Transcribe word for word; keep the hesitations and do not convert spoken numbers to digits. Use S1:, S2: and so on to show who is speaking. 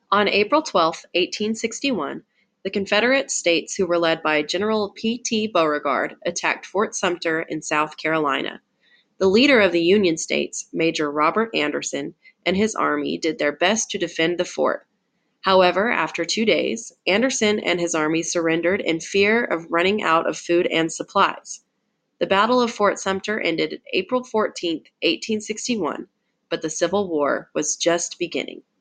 S1: On April twelfth, eighteen sixty-one, the Confederate States, who were led by General P T Beauregard, attacked Fort Sumter in South Carolina. The leader of the Union States, Major Robert Anderson, and his army did their best to defend the fort. However, after two days, Anderson and his army surrendered in fear of running out of food and supplies. The Battle of Fort Sumter ended April fourteenth, eighteen sixty-one, but the Civil War was just beginning.